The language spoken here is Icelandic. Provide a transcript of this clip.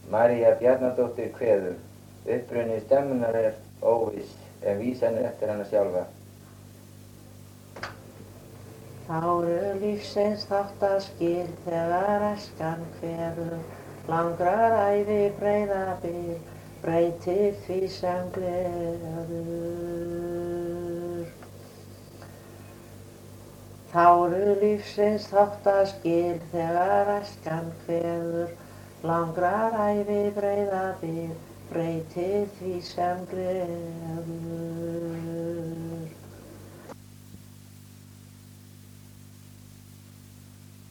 María Bjarnadóttir kveður. Uppruni stemmunnar óviss, en vísan eftir hana sjálfa. Þá eru lífsins þáttaskil þegar æskan kveður, langrar ævi breiðabil, breytir því sem gleður. Þá eru lífsins þáttaskil þegar æskan kveður, langrar ævi breiðabil, breytir því sem gleður.